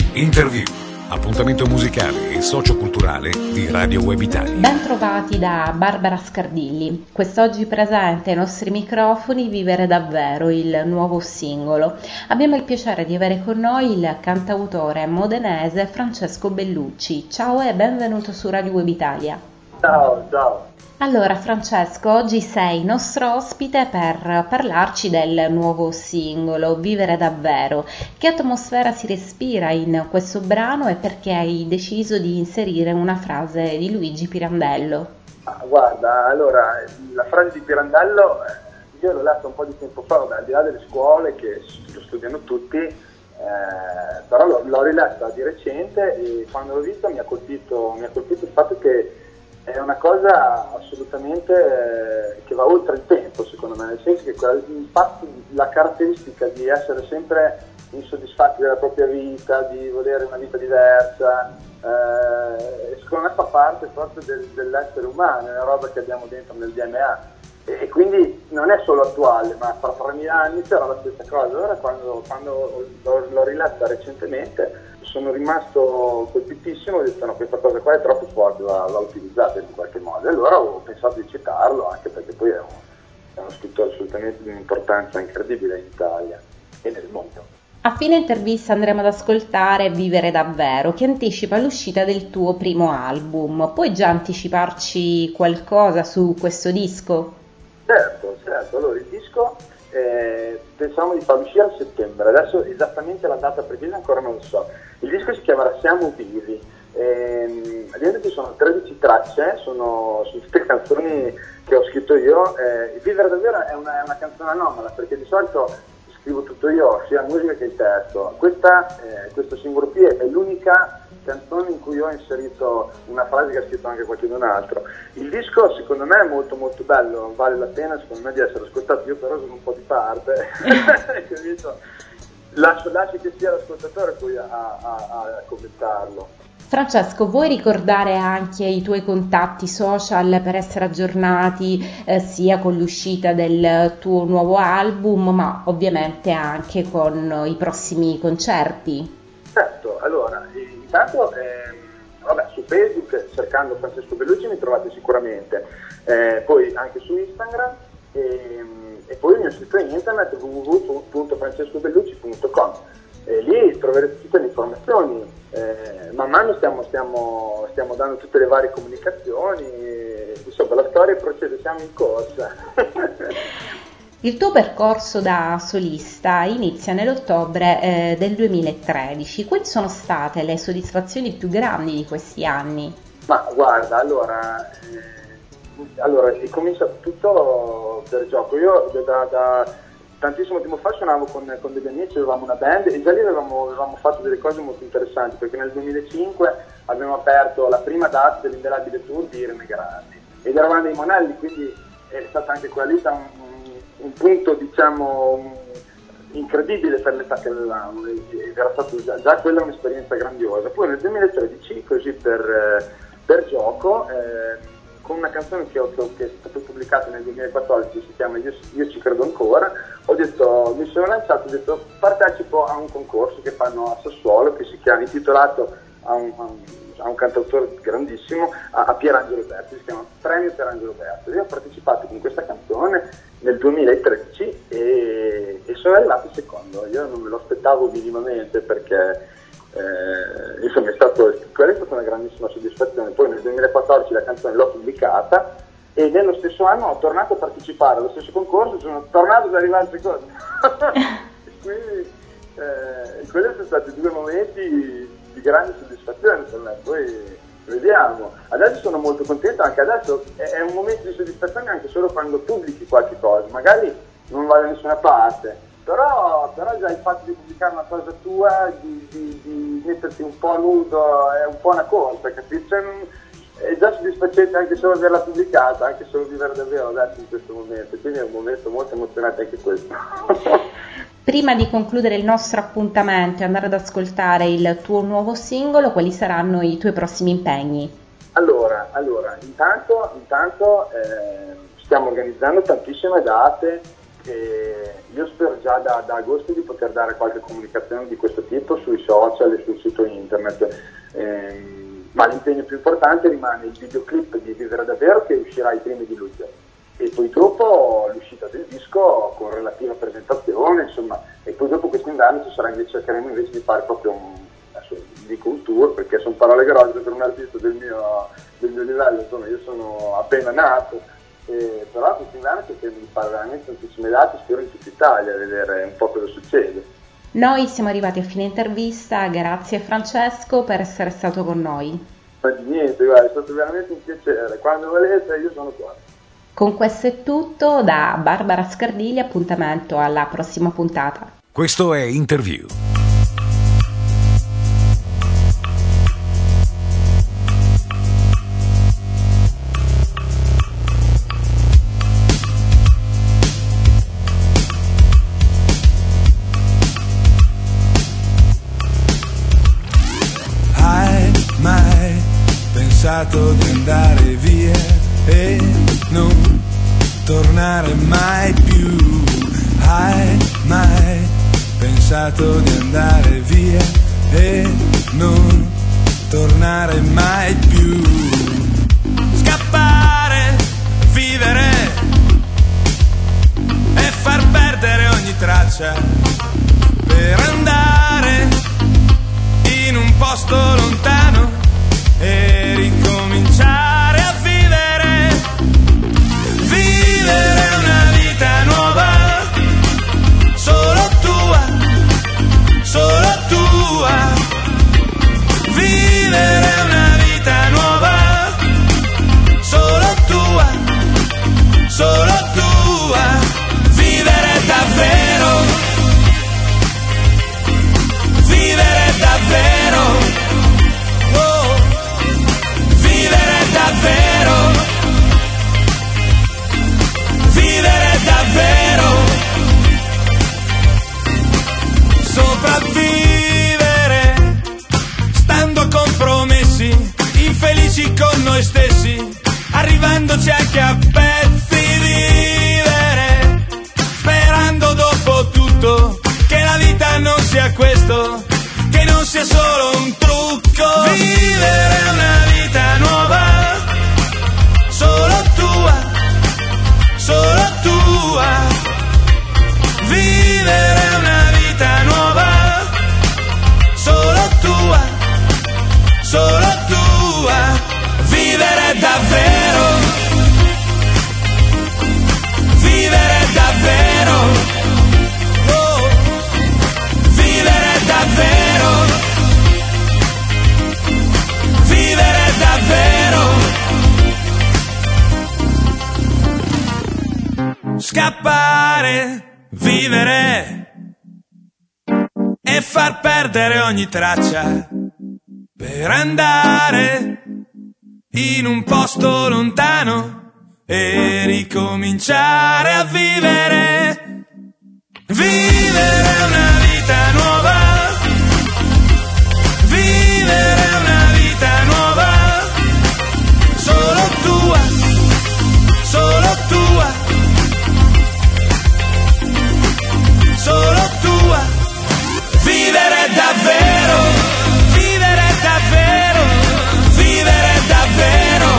Interview, appuntamento musicale e socioculturale di Radio Web Italia. Ben trovati da Barbara Scardilli. Quest'oggi presente ai nostri microfoni Vivere davvero, il nuovo singolo. Abbiamo il piacere di avere con noi il cantautore modenese Francesco Bellucci. Ciao e benvenuto su Radio Web Italia. Ciao. Allora Francesco, oggi sei nostro ospite per parlarci del nuovo singolo, Vivere davvero. Che atmosfera si respira in questo brano e perché hai deciso di inserire una frase di Luigi Pirandello? Guarda, allora, la frase di Pirandello io l'ho letta un po' di tempo fa, al di là delle scuole che lo studiano tutti, però l'ho riletta di recente e quando l'ho vista mi ha colpito il fatto che è una cosa assolutamente che va oltre il tempo, secondo me, nel senso che infatti la caratteristica di essere sempre insoddisfatti della propria vita, di volere una vita diversa, secondo me fa parte proprio dell'essere umano, è una roba che abbiamo dentro nel DNA e quindi non è solo attuale, ma fra 3.000 anni sarà la stessa cosa. Allora quando l'ho riletta recentemente sono rimasto colpitissimo e ho detto no, questa cosa qua è troppo forte, va utilizzata in qualche modo, e allora ho pensato di citarlo, anche perché poi è uno scrittore assolutamente di un'importanza incredibile in Italia e nel mondo. A fine intervista andremo ad ascoltare Vivere davvero, che anticipa l'uscita del tuo primo album. Puoi già anticiparci qualcosa su questo disco? Certo, allora il disco pensavamo di farlo uscire a settembre, adesso esattamente la data precisa ancora non lo so. Il disco si chiamerà Siamo Vivi, dentro ci sono 13 tracce, sono tutte canzoni che ho scritto io. Vivere davvero è una canzone anomala, perché di solito scrivo tutto io, sia musica che il testo. Questo singolo qui è l'unica canzone in cui ho inserito una frase che ha scritto anche qualcun altro. Il disco secondo me è molto molto bello, vale la pena secondo me di essere ascoltato, io però sono un po' di parte, lascio che sia l'ascoltatore poi a commentarlo. Francesco, vuoi ricordare anche i tuoi contatti social per essere aggiornati sia con l'uscita del tuo nuovo album, ma ovviamente anche con i prossimi concerti? Certo, allora, intanto su Facebook cercando Francesco Bellucci mi trovate sicuramente, poi anche su Instagram e poi il mio sito internet www.francescobellucci.com. Lì troverete tutte le informazioni, man mano stiamo dando tutte le varie comunicazioni, insomma la storia procede, siamo in corsa. Il tuo percorso da solista inizia nell'ottobre del 2013. Quali sono state le soddisfazioni più grandi di questi anni? Ma guarda, allora è cominciato tutto per gioco. Io da tantissimo tempo fa suonavo con degli amici, avevamo una band e già lì avevamo fatto delle cose molto interessanti, perché nel 2005 abbiamo aperto la prima data dell'Indelabile Tour di Irene Grandi ed eravamo dei Monelli, quindi è stata anche quella lì un punto diciamo incredibile per l'età che avevamo, era stato già quella un'esperienza grandiosa. Poi nel 2013 così per gioco con una canzone che è stata pubblicata nel 2014, si chiama Io ci credo ancora, mi sono lanciato, ho detto partecipo a un concorso che fanno a Sassuolo che si chiama, intitolato a un cantautore grandissimo, a Pierangelo Berti, si chiama Premio Pierangelo Berti. Io ho partecipato con questa canzone nel 2013 e sono arrivato secondo. Io non me lo aspettavo minimamente, perché insomma quella è stata una grandissima soddisfazione. Poi nel 2014 la canzone l'ho pubblicata e nello stesso anno ho tornato a partecipare allo stesso concorso, sono tornato ad arrivare al secondo. Quindi quelli sono stati due momenti di grande soddisfazione per me. Poi vediamo, adesso sono molto contento, anche adesso è un momento di soddisfazione anche solo quando pubblichi qualche cosa, magari non va da nessuna parte, però già il fatto di pubblicare una cosa tua, di metterti un po' nudo, è un po' una cosa, capito? È già soddisfacente anche solo averla pubblicata, anche solo vivere davvero adesso in questo momento, quindi è un momento molto emozionante anche questo. Prima di concludere il nostro appuntamento e andare ad ascoltare il tuo nuovo singolo, quali saranno i tuoi prossimi impegni? Allora, intanto stiamo organizzando tantissime date e io spero già da agosto di poter dare qualche comunicazione di questo tipo sui social e sul sito internet, ma l'impegno più importante rimane il videoclip di Vivere Davvero, che uscirà i primi di luglio, e poi dopo l'uscita del disco con relativa presentazione, insomma, e poi dopo quest'inverno cercheremo invece di fare proprio un tour, perché sono parole grosse per un artista del mio livello, insomma, io sono appena nato, però quest'inverno cercheremo di fare veramente tantissime date, spero in tutta Italia, a vedere un po' cosa succede. Noi siamo arrivati a fine intervista, grazie Francesco per essere stato con noi. Ma di niente, guarda, è stato veramente un piacere, quando volete io sono qua. Con questo è tutto, da Barbara Scardilli, appuntamento alla prossima puntata. Questo è Interview. Di andare via e non tornare mai più. Hai mai pensato di andare via e non tornare mai più? Scappare, vivere e far perdere ogni traccia per andare in un posto lontano e ricominciare a vivere una vita nuova, solo tua, vivere una vita nuova, solo tua, vivere davvero, vivere davvero, sopravvivere, stando a compromessi, infelici con noi stessi, arrivandoci anche a pezzi, vivere, sperando dopo tutto che la vita non sia questo, che non sia solo un trucco, vivere una vita nuova, solo tua, vivere una vita nuova, solo tua, vivere davvero, oh, vivere davvero, scappare, vivere e far perdere ogni traccia per andare in un posto lontano e ricominciare a vivere una vita nuova, vivere una vita nuova, solo tua, vivere davvero, vivere davvero, vivere davvero,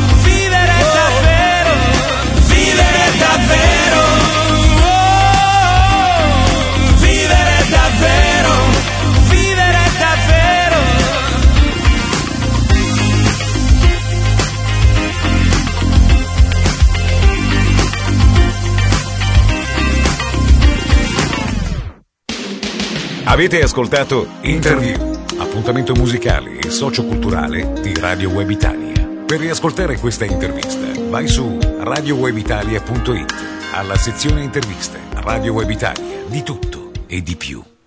Avete ascoltato Interview, appuntamento musicale e socioculturale di Radio Web Italia. Per riascoltare questa intervista vai su radiowebitalia.it, alla sezione interviste. Radio Web Italia, di tutto e di più.